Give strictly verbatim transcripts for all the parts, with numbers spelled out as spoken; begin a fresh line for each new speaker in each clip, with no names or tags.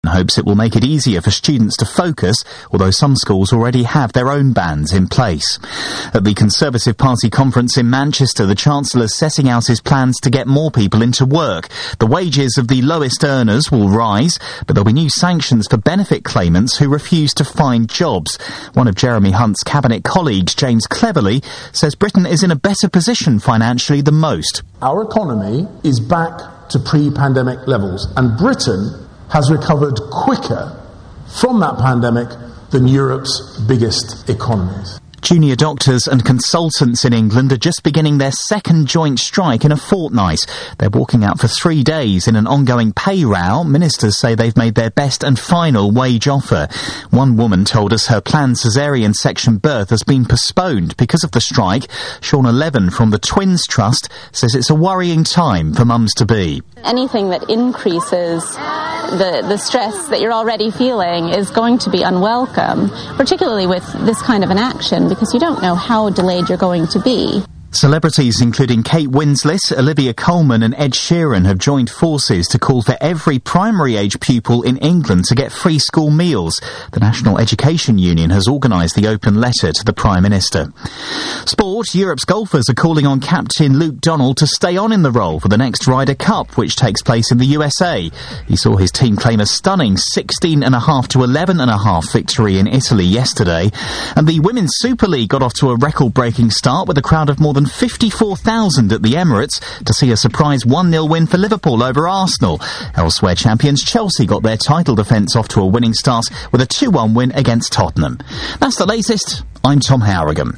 hopes it will make it easier for students to focus, although some schools already have their own bans in place. At the Conservative Party conference in Manchester, the Chancellor's setting out his plans to get more people into work. The wages of the lowest earners will rise, but there'll be new sanctions for benefit claimants who refuse to find jobs. One of Jeremy Hunt's cabinet colleagues, James Cleverly, says Britain is in a better position financially than most.
Our economy is back to pre-pandemic levels, and Britain has recovered quicker from that pandemic than Europe's biggest economies.
Junior doctors and consultants in England are just beginning their second joint strike in a fortnight. They're walking out for three days in an ongoing pay row. Ministers say they've made their best and final wage offer. One woman told us her planned caesarean section birth has been postponed because of the strike. Shauna Levin from the Twins Trust says it's a worrying time for mums-to-be.
Anything that increases the, the stress that you're already feeling is going to be unwelcome, particularly with this kind of an action, because you don't know how delayed you're going to be.
Celebrities including Kate Winslet, Olivia Colman and Ed Sheeran have joined forces to call for every primary-age pupil in England to get free school meals. The National Education Union has organised the open letter to the Prime Minister. Sport, Europe's golfers are calling on captain Luke Donald to stay on in the role for the next Ryder Cup, which takes place in the U S A. He saw his team claim a stunning sixteen and a half to eleven and a half victory in Italy yesterday. And the Women's Super League got off to a record-breaking start with a crowd of more than fifty-four thousand at the Emirates to see a surprise one nil win for Liverpool over Arsenal. Elsewhere, champions Chelsea got their title defence off to a winning start with a two one win against Tottenham. That's the latest. I'm Tom Harrigan.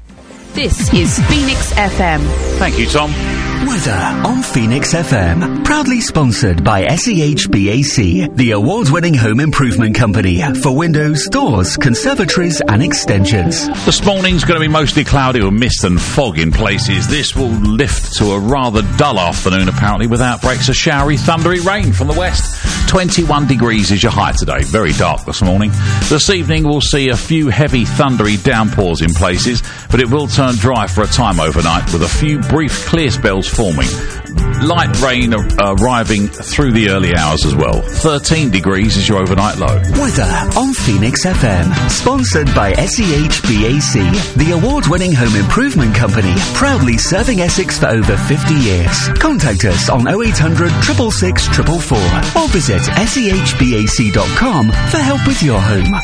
This is Phoenix F M.
Thank you, Tom.
Weather on Phoenix F M. Proudly sponsored by S E H B A C, the award-winning home improvement company for windows, doors, conservatories and extensions.
This morning's going to be mostly cloudy with mist and fog in places. This will lift to a rather dull afternoon, apparently, with outbreaks of showery, thundery rain from the west. twenty-one degrees is your high today. Very dark this morning. This evening we'll see a few heavy, thundery downpours in places, but it will turn dry for a time overnight with a few brief clear spells forming. Light rain uh, arriving through the early hours as well. thirteen degrees is your overnight low.
Weather on Phoenix F M. Sponsored by S E H B A C, the award-winning home improvement company, proudly serving Essex for over fifty years. Contact us on oh eight hundred, six six six, four four four or visit S E H B A C dot com for help with your home.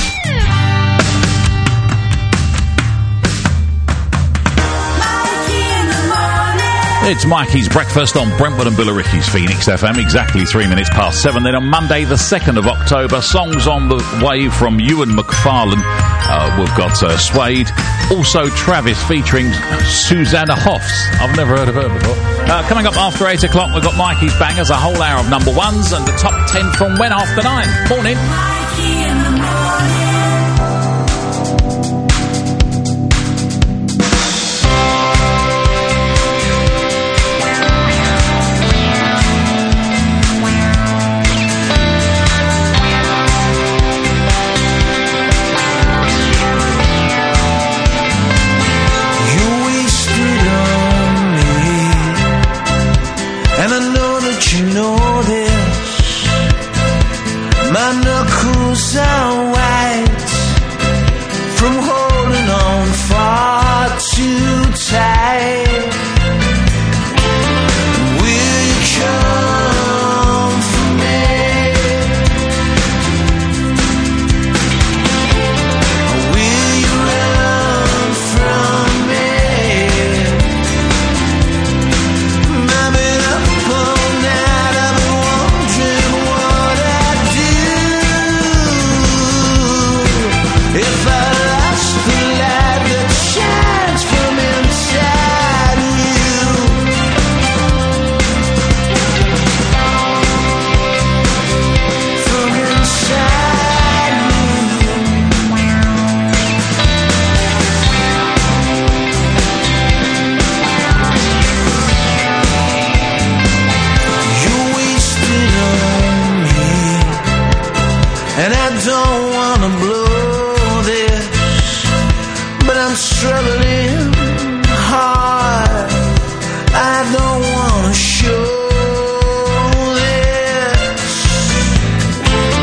It's Mikey's Breakfast on Brentwood and Billericay's Phoenix F M, exactly three minutes past seven. Then on Monday, the second of October, songs on the way from Ewan McFarlane. Uh, we've got uh, Suede. Also Travis featuring Susanna Hoffs. I've never heard of her before. Uh, coming up after eight o'clock, we've got Mikey's Bangers, a whole hour of number ones, and the top ten from when after nine. Morning. Mikey in the morning.
Are white from holding on far too tight. Will you come for me? Or will you run from me? I've been up all night, I've been wondering what I'd do if I lost the light that shines from inside you. From inside you. You wasted on me, and I don't wanna blow. I'm struggling hard. I don't wanna show this.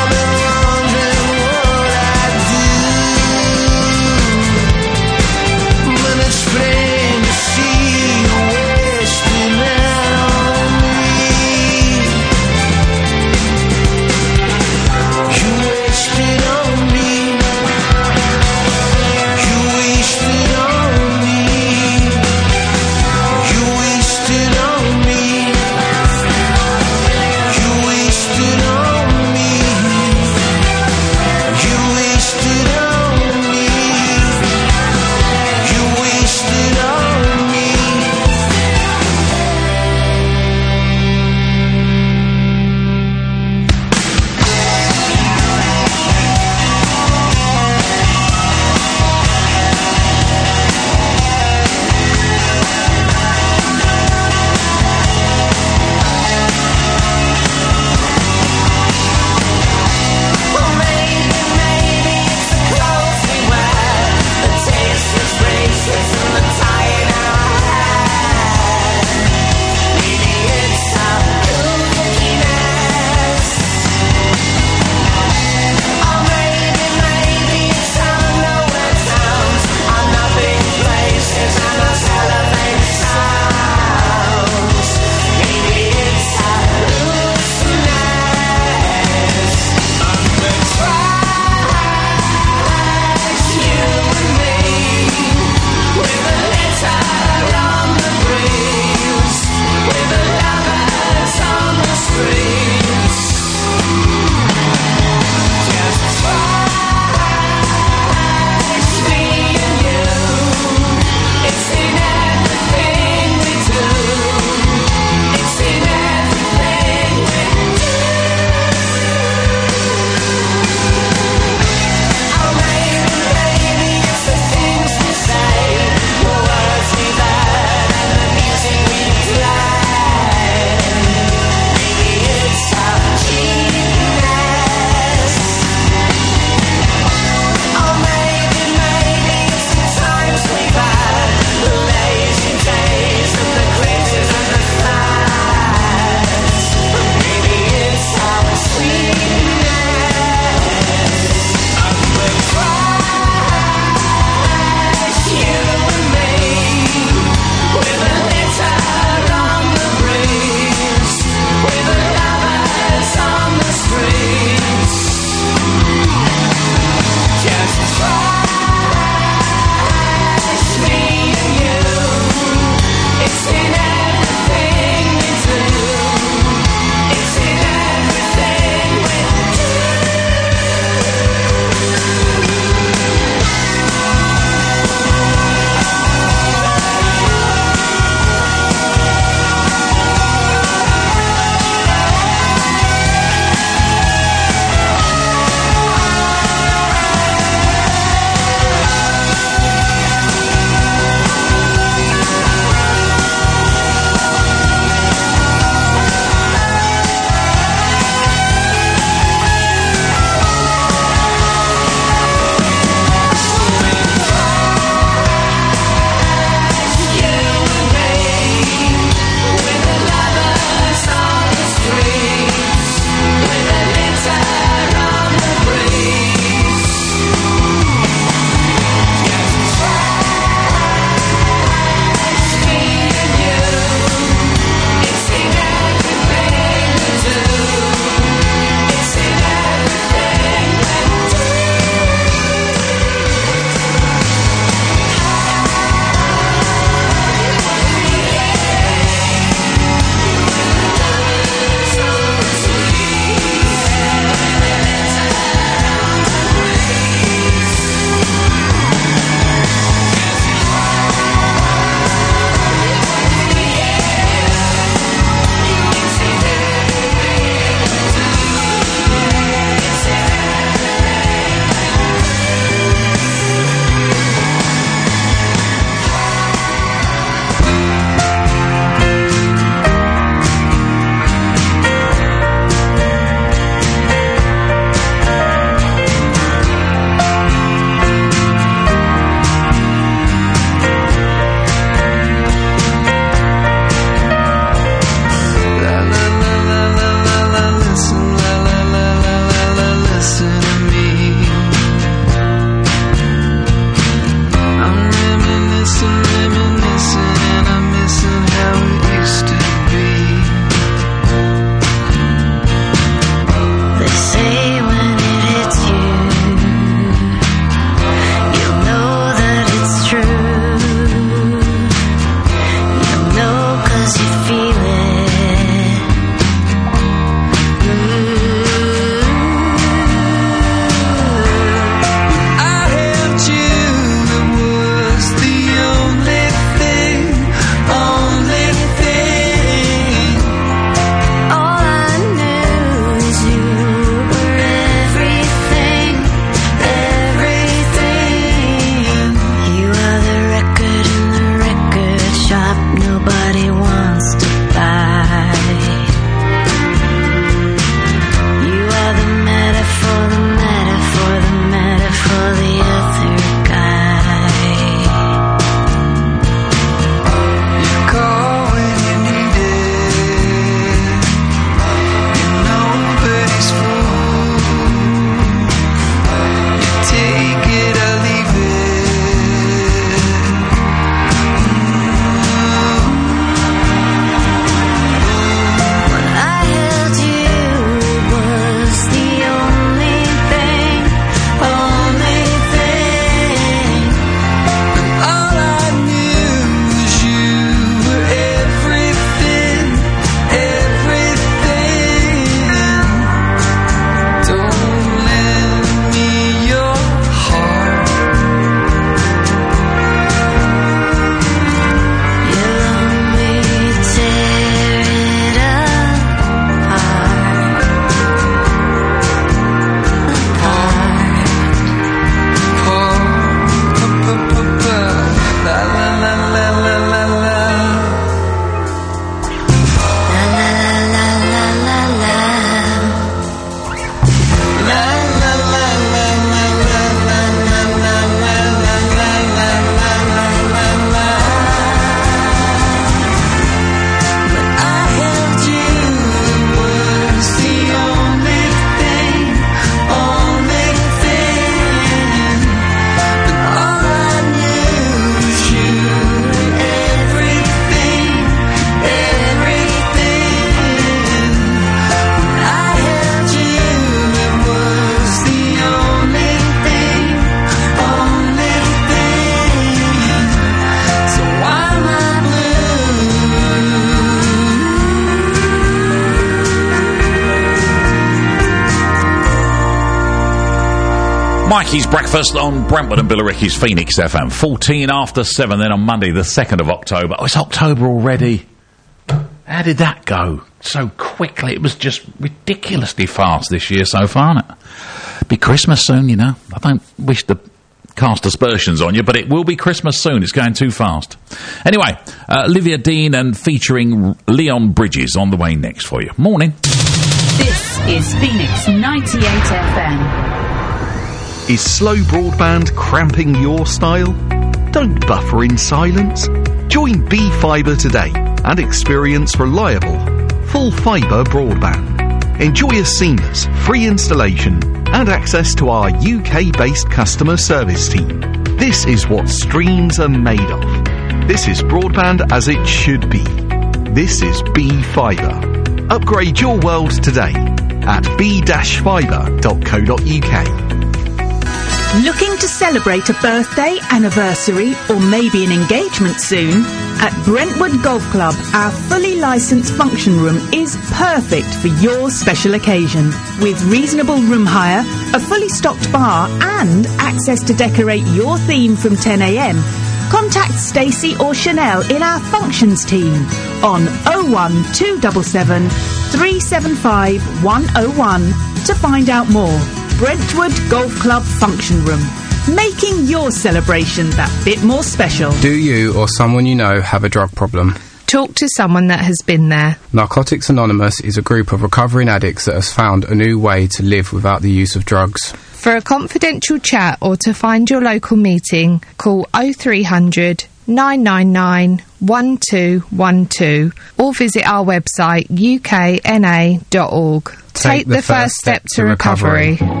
Mikey's Breakfast on Brentwood and Billericay's Phoenix F M. fourteen after seven then on Monday the second of October. Oh, it's October already. How did that go so quickly? It was just ridiculously fast this year so far, isn't it? Be Christmas soon, you know. I don't wish to cast aspersions on you, but it will be Christmas soon. It's going too fast. Anyway, uh, Olivia Dean and featuring Leon Bridges on the way next for you. Morning.
This is Phoenix ninety-eight F M.
Is slow broadband cramping your style? Don't buffer in silence. Join B Fibre today and experience reliable, full fibre broadband. Enjoy a seamless, free installation and access to our U K-based customer service team. This is what streams are made of. This is broadband as it should be. This is B Fibre. Upgrade your world today at b dash fibre dot co dot u k.
Looking to celebrate a birthday, anniversary, or maybe an engagement soon? At Brentwood Golf Club, our fully licensed function room is perfect for your special occasion. With reasonable room hire, a fully stocked bar, and access to decorate your theme from ten a m, contact Stacey or Chanel in our functions team on oh one two seven seven, three seven five, one oh one to find out more. Brentwood Golf Club Function Room, making your celebration that bit more special.
Do you or someone you know have a drug problem?
Talk to someone that has been there.
Narcotics Anonymous is a group of recovering addicts that has found a new way to live without the use of drugs.
For a confidential chat or to find your local meeting, call oh three hundred, nine nine nine, one two one two or visit our website u k n a dot org. Take, Take the, the first step, step to recovery. recovery.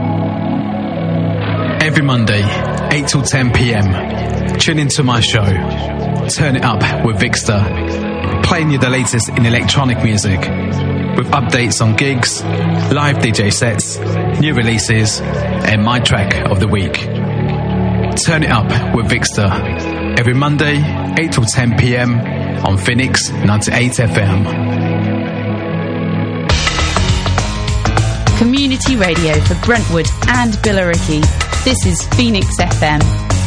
Every Monday, eight till ten p m, tune into my show, Turn It Up with Vixter, playing you the latest in electronic music, with updates on gigs, live D J sets, new releases, and my track of the week. Turn It Up with Vixter, every Monday, eight till ten p m on Phoenix ninety-eight F M.
Community radio for Brentwood and Billericay. This is Phoenix F M.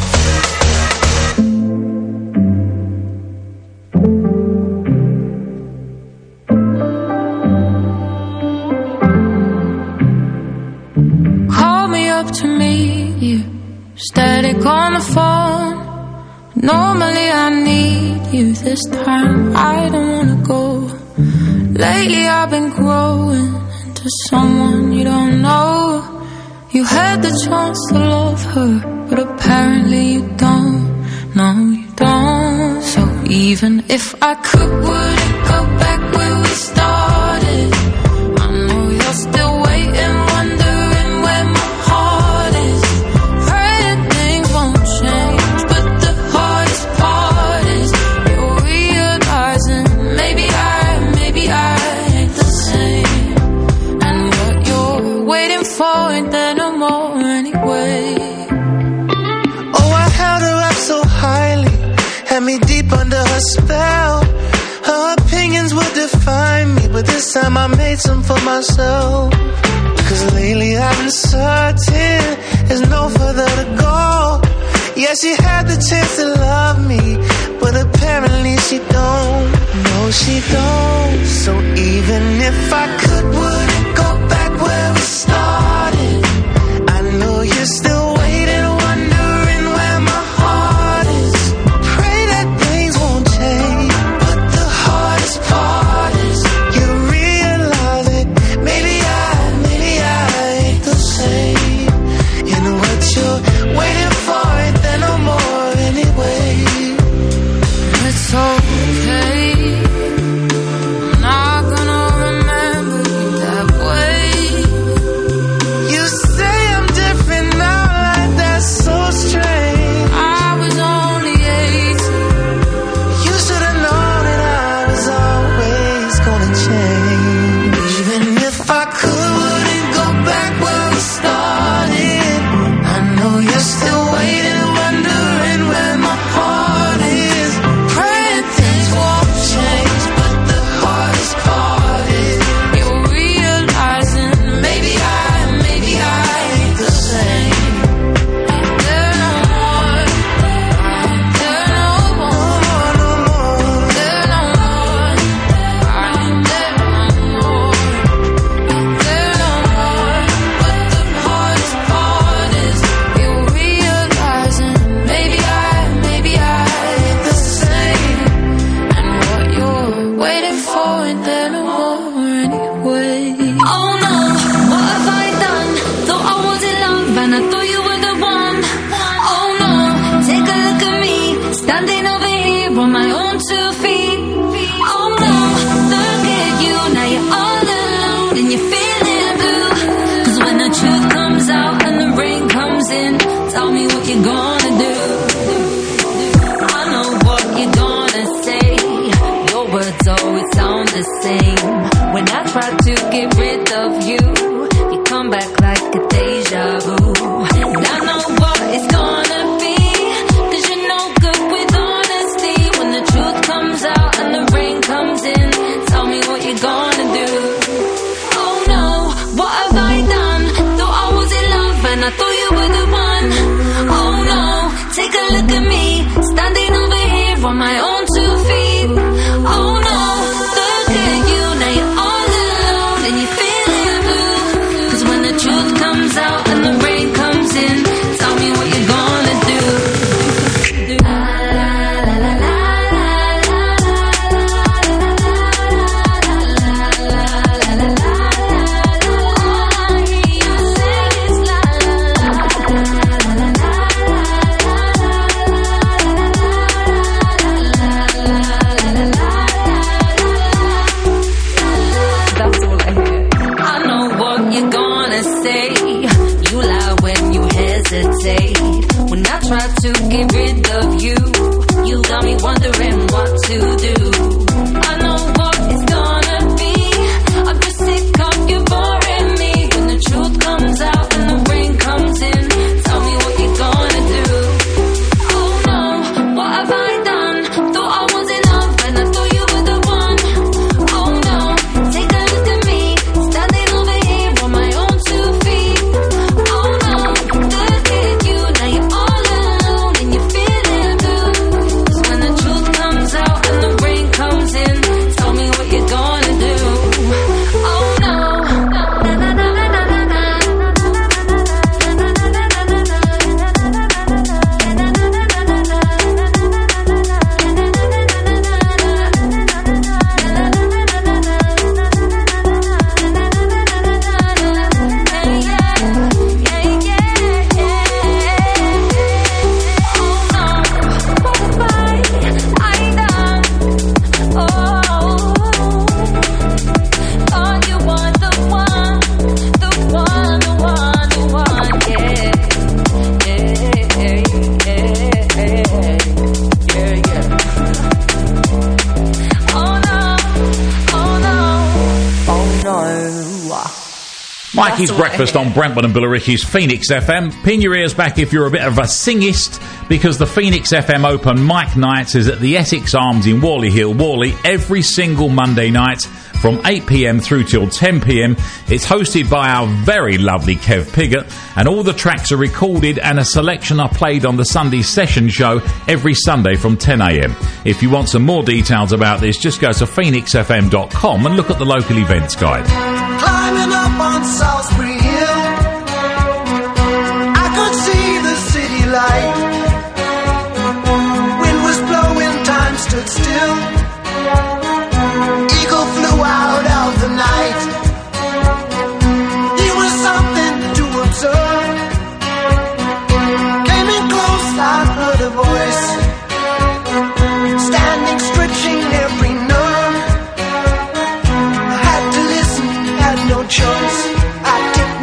Call me up to meet you, static on the phone. Normally I need you, this time I don't wanna go. Lately I've been growing to someone you don't know. You had the chance to love her, but apparently you don't. No, you don't. So even if I could, wouldn't go back where we started. I know you're still waiting, wondering where my heart is. Pray that things won't change, but the hardest part is you're realizing maybe I, maybe I ain't the same. And what you're waiting for ain't there no more anyway.
Oh, I held her up so highly, had me deep under her spell. Her opinions would define me, but this time I made some for myself. Cause lately I've been certain there's no further to go. Yeah, she had the chance to love me, but apparently she don't. No, she don't. So even if I could, wouldn't go back where we started. I know you're still waiting, wondering where my heart is. Pray that things won't change, but the hardest part is you realize it. Maybe I, maybe I ain't the same. And what you're waiting for ain't there no more anyway.
It's okay, I'm not gonna remember When I try to get rid of you, you come back like a deja vu. And I know what it's gonna be, cause you're no good with honesty. When the truth comes out and the rain comes in, tell me what you're gonna do. Oh no, what have I done? Thought I was in love and I thought you were the one. Oh no, take a look at me, standing over here on my own two feet. Oh no, look at you, now you're all alone and you're feeling blue. Cause when the truth comes out and the rain comes in, tell me what you're gonna do. I know what you're gonna say. You lie when you hesitate. When I try to get rid of you, you got me wondering what to do. I know what it's gonna be. I'm just sick of you boring me. When the truth comes out and the rain comes in, tell me what you're gonna do. Oh no, what have I done? Thought I was in love and I thought you were the one. Oh no, take a look at me, standing over here on my own two feet. Oh no, look at you, now you're all alone and you're feeling blue. Cause when the truth comes out and the rain comes in, tell me what you're gonna do. Oh no, na na na na na na na.
Mikey's Breakfast on Brentwood and Billericay's Phoenix F M. Pin your ears back if you're a bit of a singist, because the Phoenix F M Open Mic Nights is at the Essex Arms in Worley Hill, Worley, every single Monday night from eight p.m. through till ten p.m. It's hosted by our very lovely Kev Piggott, and all the tracks are recorded and a selection are played on the Sunday session show every Sunday from ten a.m. If you want some more details about this, just go to phoenix f m dot com and look at the local events guide.
Climbing up on Salisbury Hill, I could see the city light. Wind was blowing, time stood still. Eagle flew out of the night. He was something to observe. Came in close, I heard a voice, standing, stretching every nerve. I had to listen, had no choice. I tipped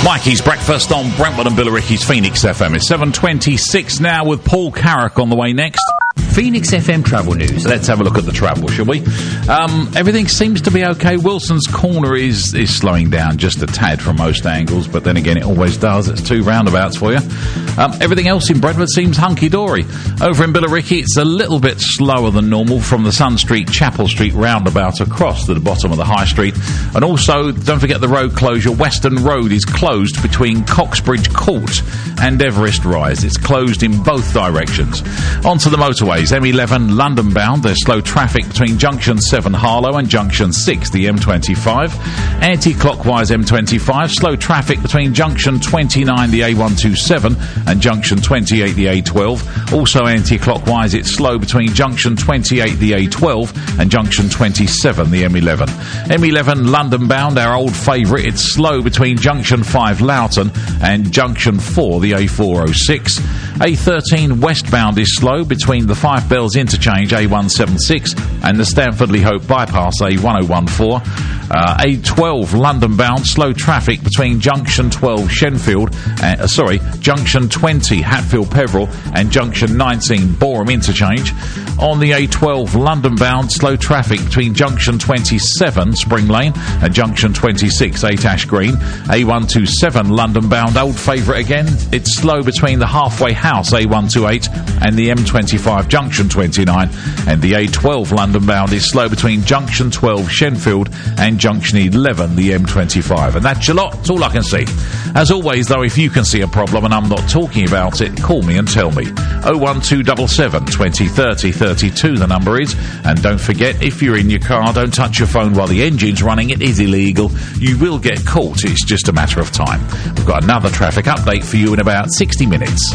Mikey's Breakfast on Brentwood and Billericay's Phoenix F M. It's seven twenty-six now with Paul Carrick on the way next.
Phoenix F M travel news.
Let's have a look at the travel, shall we? Um, everything seems to be okay. Wilson's Corner is, is slowing down just a tad from most angles, but then again, it always does. It's two roundabouts for you. Um, everything else in Brentwood seems hunky-dory. Over in Billericay, it's a little bit slower than normal from the Sun Street, Chapel Street roundabout across to the bottom of the High Street. And also, don't forget the road closure. Western Road is closed between Coxbridge Court and Everest Rise. It's closed in both directions. Onto the motorways. M eleven London bound, there's slow traffic between Junction seven Harlow and Junction six, the M twenty-five. Anti-clockwise M twenty-five, slow traffic between Junction twenty-nine, the A one twenty-seven, and Junction twenty-eight, the A twelve. Also anti-clockwise, it's slow between Junction twenty-eight, the A twelve, and Junction twenty-seven, the M eleven. M eleven London bound, our old favourite, it's slow between Junction five Loughton and Junction four, the A four oh six. A thirteen westbound is slow between the Five Bells Interchange A one seventy-six and the Stanford Lee Hope Bypass A one oh fourteen. Uh, A twelve London bound, slow traffic between Junction twelve Shenfield, uh, sorry, Junction twenty Hatfield Peveril and Junction nineteen Boreham Interchange. On the A twelve London bound, slow traffic between Junction twenty-seven Spring Lane and Junction twenty-six eight Ash Green. A one twenty-seven London bound, old favourite again, it's slow between the Halfway House A one twenty-eight and the M twenty-five Junction twenty-nine, and the A twelve London bound is slow between Junction twelve Shenfield and Junction eleven, the M twenty-five. And that's a lot. That's all I can see. As always, though, if you can see a problem and I'm not talking about it, call me and tell me. oh one two seven seven, twenty, thirty, thirty-two, the number is. And don't forget, if you're in your car, don't touch your phone while the engine's running. It is illegal. You will get caught. It's just a matter of time. We've got another traffic update for you in about sixty minutes.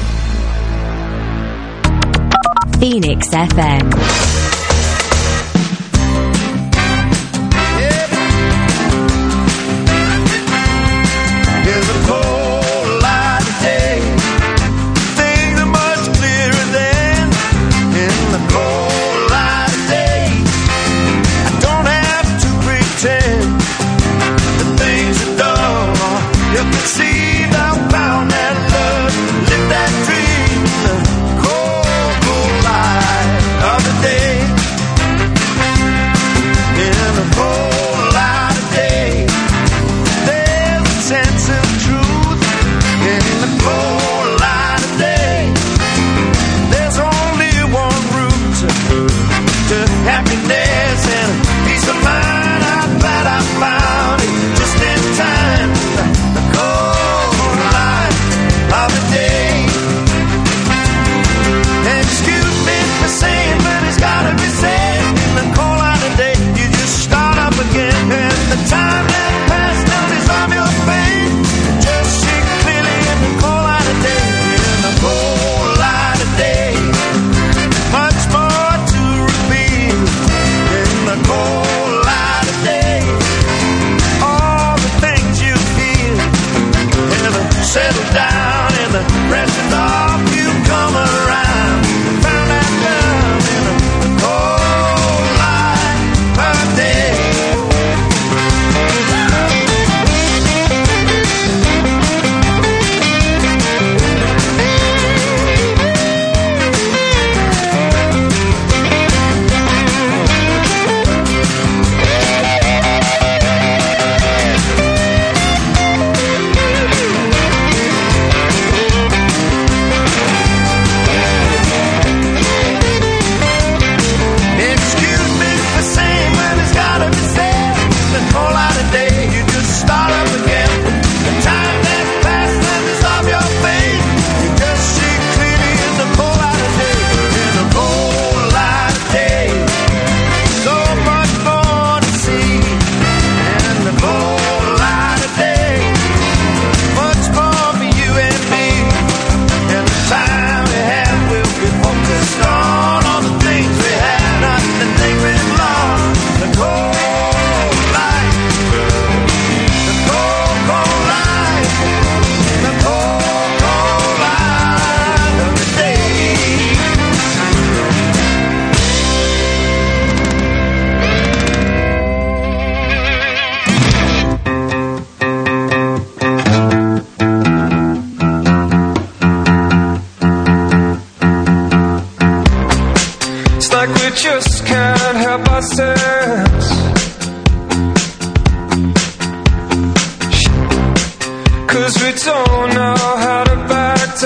Phoenix F M.
'cause we don't know how to back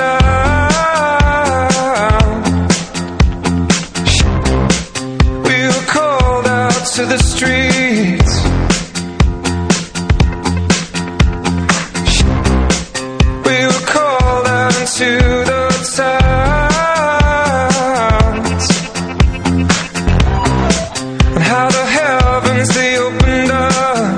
down. We were called out to the streets. We were called out into the towns, and how the heavens they opened up.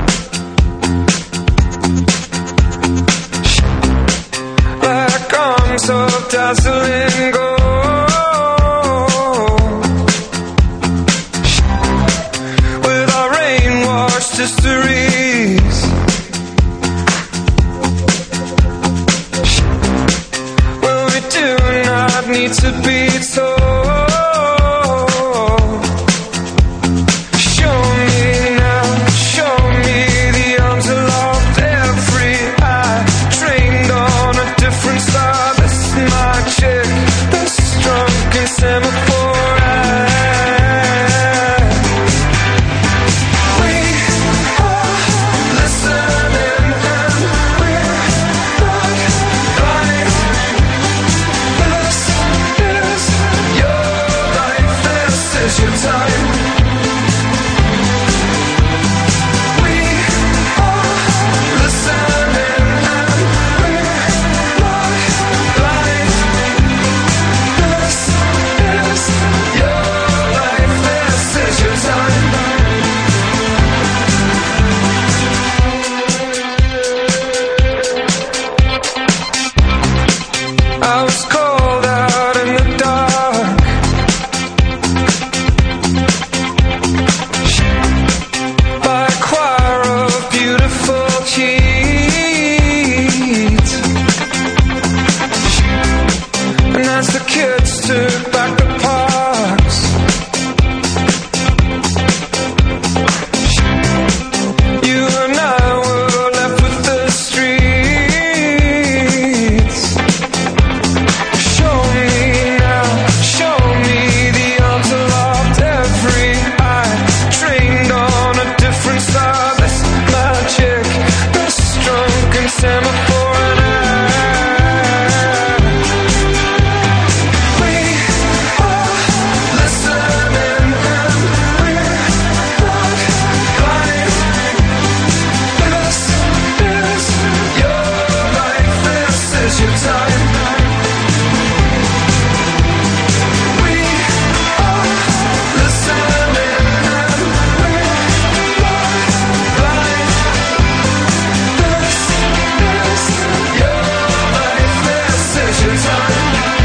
Like arms of dazzling gold, with our rain-washed histories. Well, we do not need to be told. Show me now, show me the arms aloft, every eye trained on a different star. This is my chick, this drunken semaphore eye. We are listening and we're not blind. This is your life, this is your time. We are listening and we're not blind. This is your life, this is your time. I was called out in the dark, by a choir of beautiful kids. And as the kids took back the parks, you and I were left with the streets. Show me now, show me the arms aloft, every eye trained on a different star. This magic, this drunken semaphore and eye. We are listening and we're not blind. This is your life, this is your time. We are listening and we're not blind. This is your life, this is your time.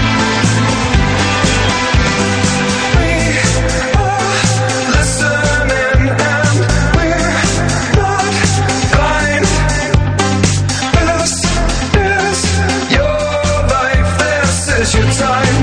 We are listening and we're not blind. This is your life, this is your time.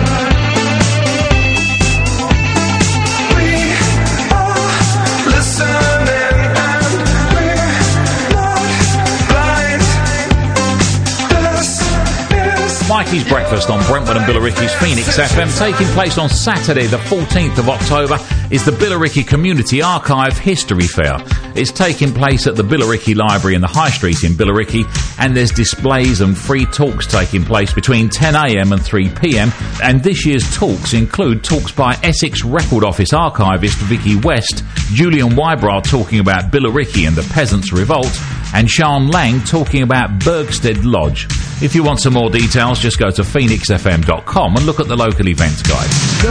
We are listening and we're not blind. This is
Mikey's Breakfast on Brentwood and Billericay's Phoenix F M. Taking place on Saturday the fourteenth of October is the Billericay Community Archive History Fair. It's taking place at the Billericay Library in the High Street in Billericay, and there's displays and free talks taking place between ten a m and three p m. And this year's talks include talks by Essex Record Office archivist Vicky West, Julian Wybrow talking about Billericay and the Peasants' Revolt, and Sean Lang talking about Bergstead Lodge. If you want some more details, just go to phoenix f m dot com and look at the local events guide.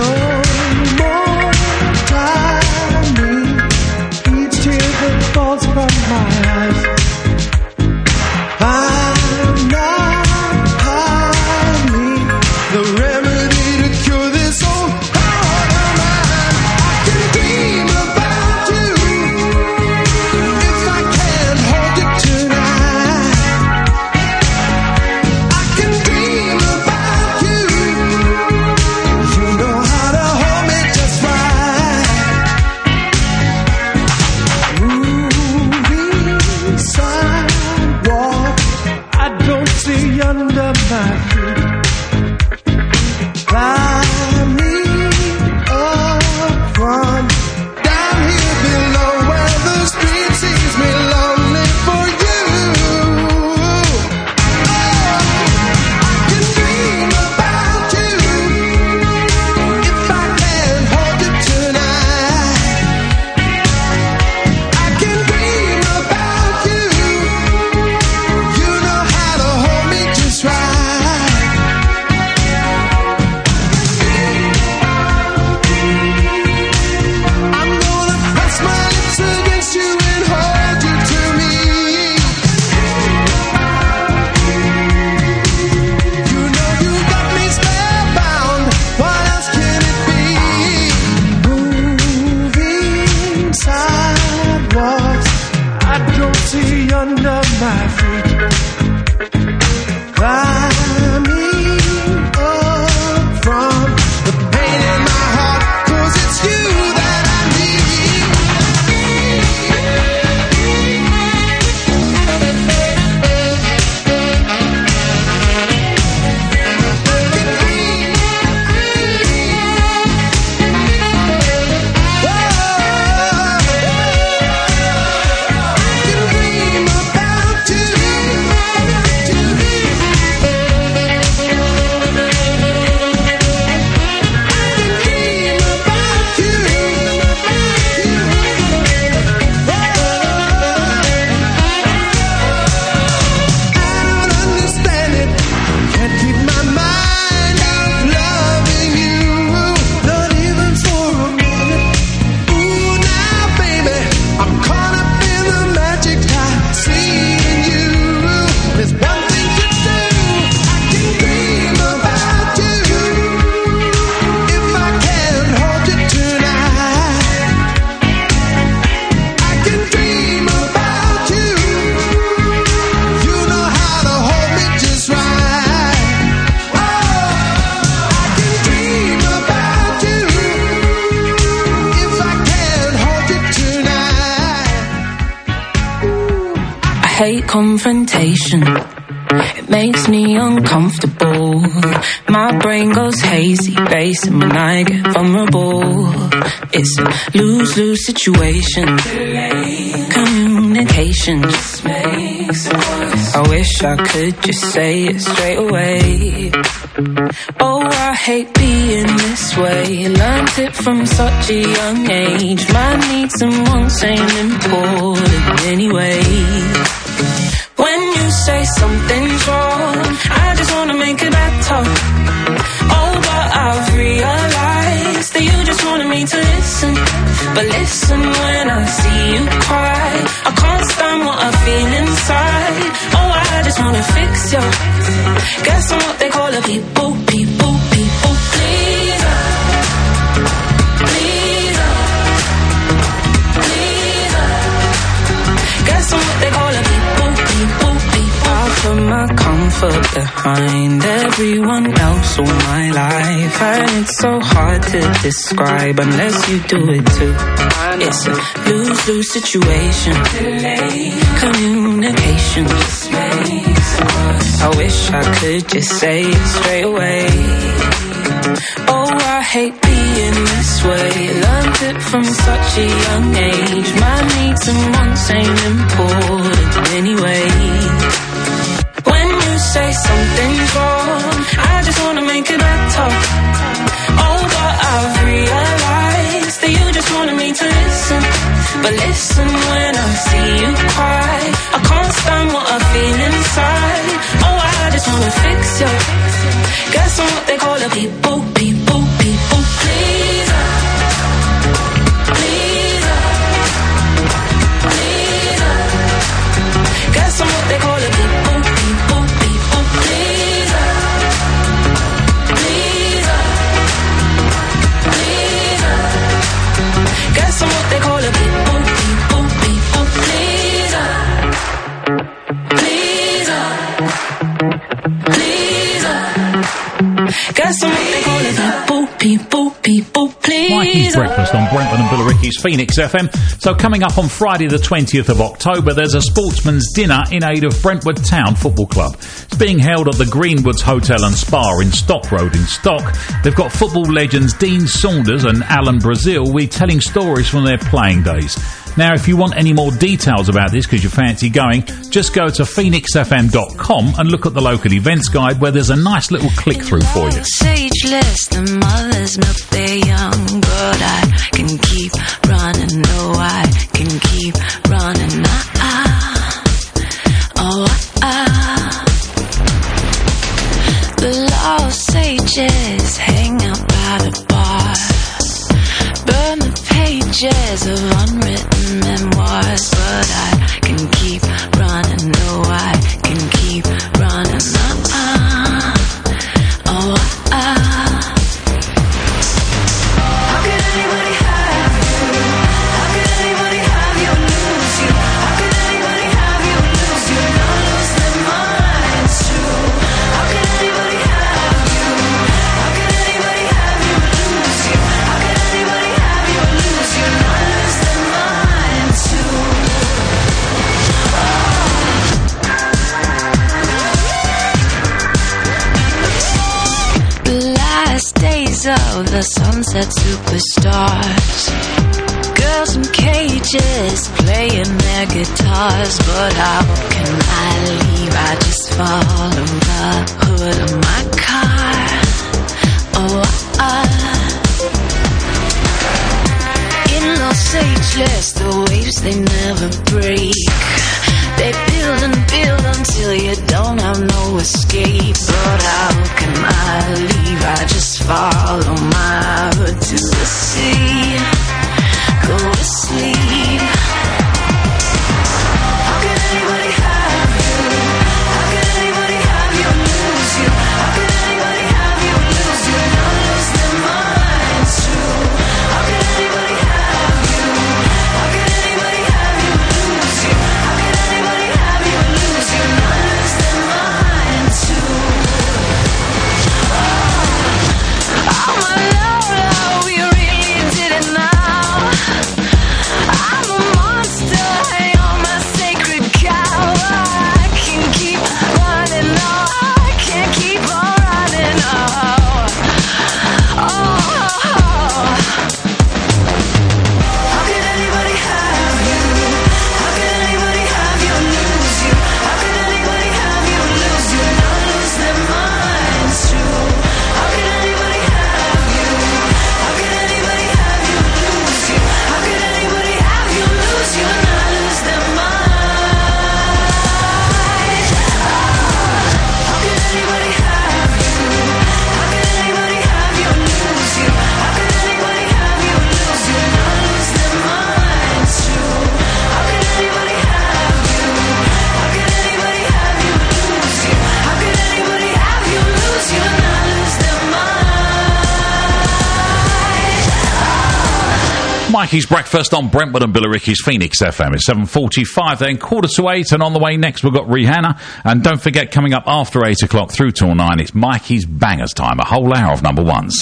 each tear that falls from my eyes. I'm not hiding the remedy to cure this old heart of mine. I can dream about you if I can't hold you tonight. I can dream about you. You know how to hold me just right. Moving
hate confrontation. It makes me uncomfortable. My brain goes hazy, racing when I get vulnerable. It's a lose-lose situation. Communication just makes it worse. I wish I could just say it straight away. Oh, I hate being this way. Learned it from such a young age. My needs and wants ain't important anyway. When you say something's wrong, I just wanna make it better. Oh, but I've realized that you just wanted me to listen. But listen when I see you cry. I can't stand what I feel inside. Oh, I just wanna fix you. Guess I'm what they call a people, people, people pleaser. Pleaser. Pleaser. Guess I'm what they call a people, people, people. I put my comfort behind everyone else all my life, and it's so hard to describe unless you do it too. It's a lose-lose situation. Communication just makes it worse. I wish I could just say it straight away. Oh, I hate being this way. Learned it from such a young age. My needs and wants ain't important anyway. When you say something's wrong, I just wanna make it better. Oh, but I've realized that you just wanted me to listen. But listen when I see you cry. I can't stand what I feel inside. Oh, I just wanna fix you. Guess I'm what they call a people, people, people pleaser. Pleaser. Pleaser. Guess I'm what they call a people, people, people pleaser. Pleaser. Pleaser. Guess I'm what they call a people, people, people pleaser. Pleaser. Pleaser. Guess I'm what they call a people, people, people pleaser.
Mikey's Breakfast on Brentford and Billericay's Phoenix F M. So coming up on Friday the twentieth of October, there's a sportsman's dinner in aid of Brentwood Town Football Club. It's being held at the Greenwoods Hotel and Spa in Stock Road in Stock. They've got football legends Dean Saunders and Alan Brazil retelling stories from their playing days. Now, if you want any more details about this because you fancy going, just go to phoenix f m dot com and look at the local events guide where there's a nice little click-through for you.
Sageless, the mothers milk their young, but I can keep running, no, I can keep running, ah, ah, oh, ah. The lost sages hang out by the bar, burn the pages of unwritten memoirs, but I can keep running, no, I can keep running, ah, ah, oh, ah. How could anybody have you? How could anybody have you lose you? How could anybody have you lose you? Not lose their minds too. How could anybody have you? How could anybody have you lose you? How could anybody have you lose you? Not lose their minds too. The last days of the sunset superstars, girls in cages playing their guitars, but how can I leave? I just follow the hood of my car. Oh, I, in Los Angeles, the waves they never break. They build and build until you don't have no escape. But how can I leave? I just follow my hood to the sea. Go to sleep. How can anybody have you? How can anybody have you lose you? How can anybody have you lose you? Not lose their minds too. How can anybody have you? How can anybody have you lose you? How can anybody have you lose you? Not lose their minds too. Oh my love, love, we really did it now. I'm
Mikey's Breakfast on Brentwood and Billericay's Phoenix F M. It's seven forty-five, then quarter to eight, and on the way next we've got Rihanna. And don't forget, coming up after eight o'clock through till nine, it's Mikey's Bangers Time, a whole hour of number ones.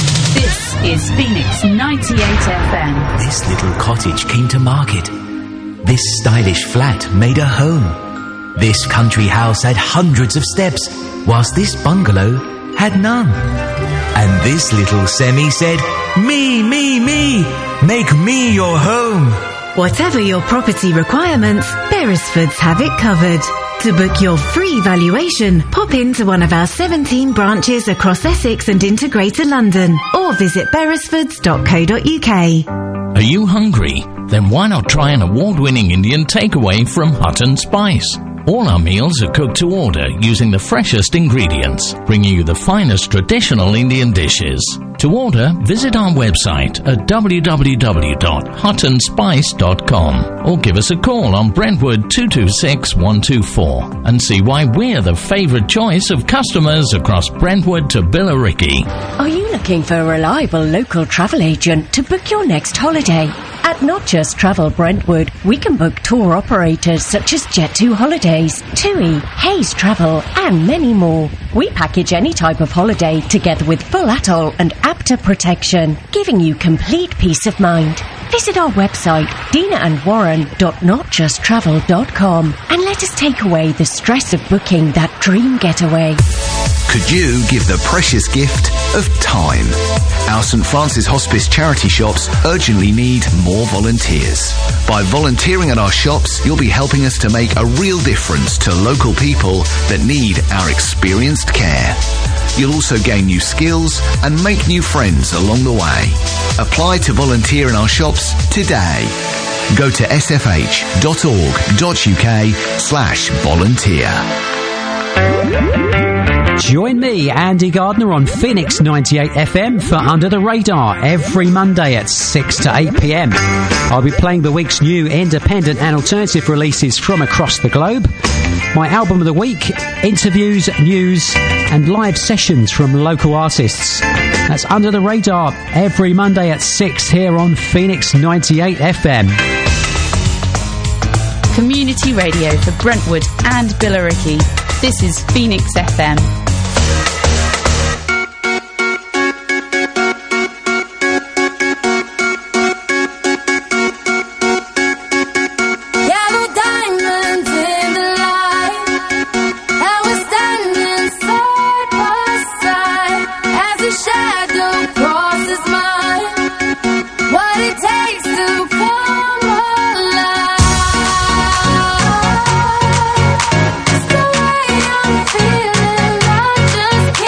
This is Phoenix ninety-eight F M.
This little cottage came to market. This stylish flat made a home. This country house had hundreds of steps, whilst this bungalow had none. And this little semi said, me, me, me, make me your home.
Whatever your property requirements, Beresfords have it covered. To book your free valuation, pop into one of our seventeen branches across Essex and into Greater London, or visit beresfords dot co dot uk.
Are you hungry? Then why not try an award-winning Indian takeaway from Hutton Spice? All our meals are cooked to order using the freshest ingredients, bringing you the finest traditional Indian dishes. To order, visit our website at w w w dot hutton spice dot com or give us a call on Brentwood two two six one two four and see why we're the favourite choice of customers across Brentwood to Billericay.
Are you looking for a reliable local travel agent to book your next holiday? At Not Just Travel Brentwood, we can book tour operators such as Jet two Holidays, TUI, Hayes Travel, and many more. We package any type of holiday together with full atoll and APTA protection, giving you complete peace of mind. Visit our website, dina and warren dot not just travel dot com, and let us take away the stress of booking that dream getaway.
Could you give the precious gift of time? Our St Francis Hospice charity shops urgently need more volunteers. By volunteering at our shops, you'll be helping us to make a real difference to local people that need our experienced care. You'll also gain new skills and make new friends along the way. Apply to volunteer in our shops today. Go to s f h dot org dot u k slash volunteer.
Join me, Andy Gardner, on Phoenix ninety-eight F M for Under the Radar every Monday at six to eight p m. I'll be playing the week's new independent and alternative releases from across the globe, my album of the week, interviews, news, and live sessions from local artists. That's Under the Radar every Monday at six here on Phoenix ninety-eight F M.
Community radio for Brentwood and Billericay. This is Phoenix F M.
Just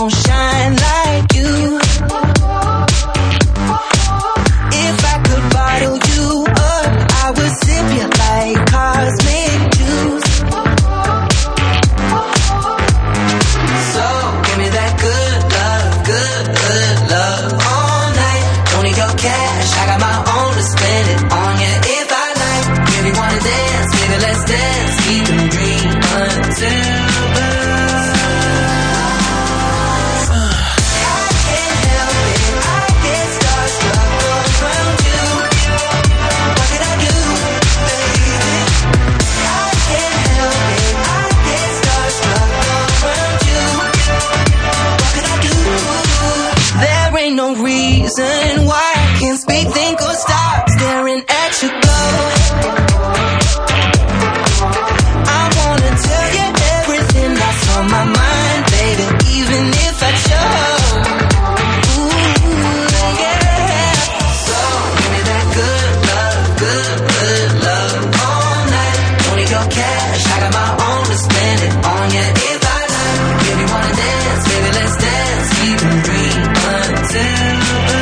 don't shine like you. If I could bottle you up, I would sip you like cosmic juice. So give me that good love, good, good love all night. Don't need your cash, I got my own to spend it on you if I like. If you wanna dance, baby, let's dance. We can dream until no reason why I can't speak, think, or stop staring at you glow. I wanna tell you everything that's on my mind, baby, even if I chose. Ooh, yeah. So give me that good love, good, good love all night. Don't need your cash, I got my own to spend it on you if I like. If you wanna dance, baby, let's dance. We can dream until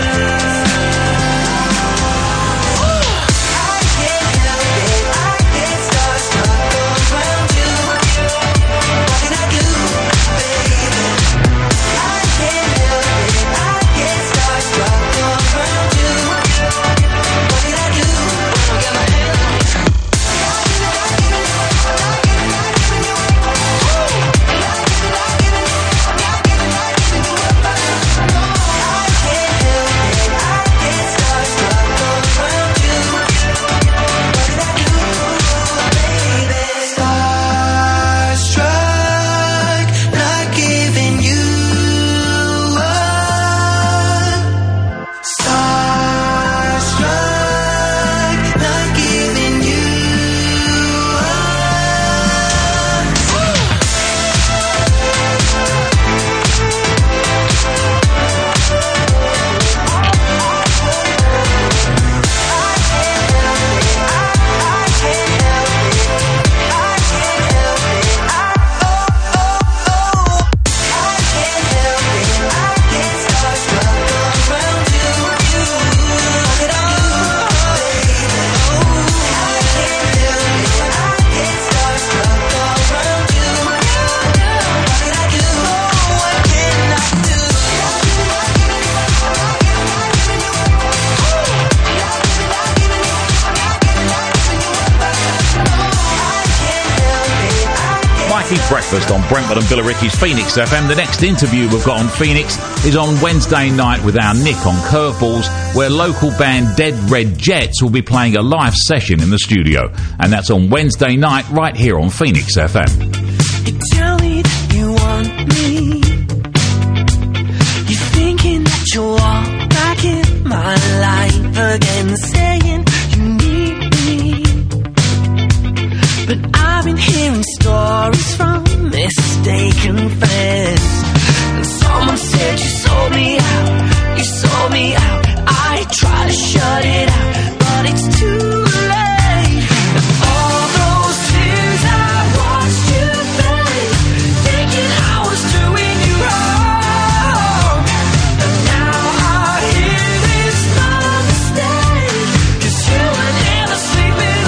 Breakfast on Brentford and Billericay's Phoenix F M. The next interview we've got on Phoenix is on Wednesday night with our Nick on Curveballs, where local band Dead Red Jets will be playing a live session in the studio. And that's on Wednesday night right here on Phoenix F M.
You tell me that you want me. You're thinking that you'll walk back in my life again, saying you need me. But I've been hearing stories from mistaken friends, and someone said you sold me out, you sold me out. I try to shut it out, but it's too late. And all those tears I watched you fade, thinking I was doing you wrong. And now I hear it's not a mistake, 'cause you were never sleeping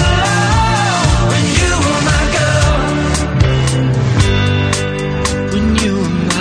alone when you were my girl. When you were my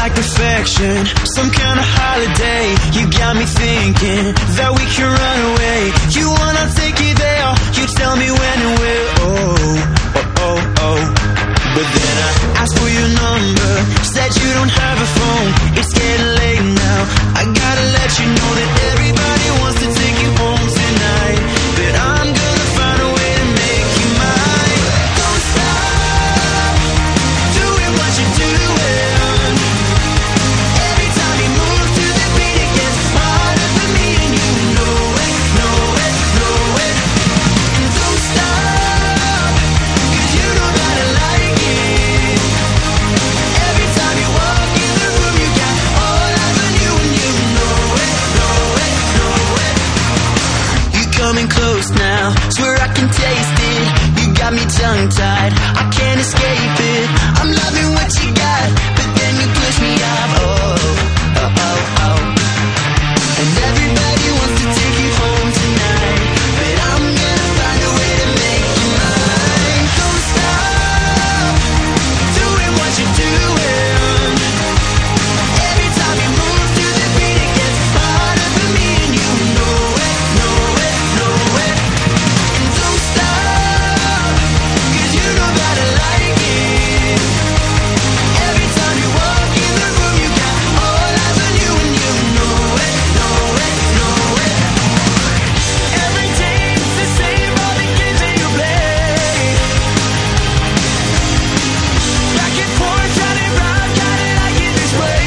like perfection, some kind of holiday. You got me thinking that we can run away. You wanna take you there, you tell me when and where. Oh, oh, oh, oh. But then I asked for your number, said you don't have a phone. It's getting late now, I gotta let you know that everybody wants to take you home tonight. But I'm gonna find a way to make you mine. Don't stop doing what you're doing. Every time you move to the beat, it gets harder for me, and you know it, know it, know it. And don't stop, 'cause you know that I like it. Every time you walk in the room, you got all eyes on you, and you know it, know it, know it. You coming close now, swear I can taste it. You got me tongue-tied, I can't escape it. I'm loving what you got, but then you push me off. Oh, oh, oh, oh. And everybody wants to take you home tonight, but I'm gonna find a way to make you mine. Don't stop doing what you're doing. Every time you move to the beat, it gets harder for me, and you know it, know it, know it. And don't stop, 'cause you know that I like it. Every time you walk in the room, you got all eyes on you, and you know it, know it, know it. Every day it's the same, all the games that you play. Back and forth, trying it round, got it like it this way.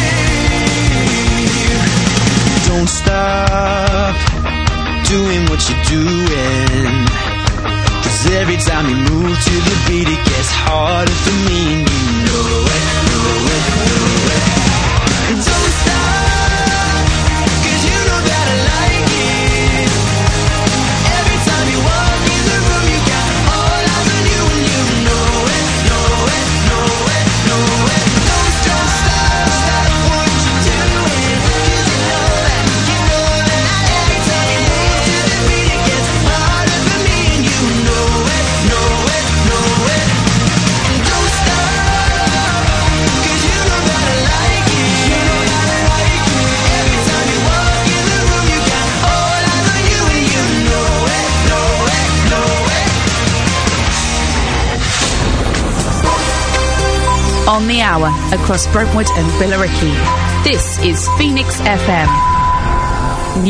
Don't stop doing what you're doing, 'cause every time you move to the beat, it gets harder for me, and you know it, know it, know it. And don't stop, 'cause you know that I like it. Every time you walk in the room, you got all eyes on you, and you know it, know it, know it, know it. Don't stop, stop what you're doing, 'cause you know that, you know that. Every time you move to the beat, it gets harder for me, and you know it, know it, know it. And don't stop, 'cause you know that I like it. You know that I like it. Every time you walk in the room, you got all eyes on you, and you know it, know it, know it.
On the hour across Brentwood and Billericay. This is Phoenix F M.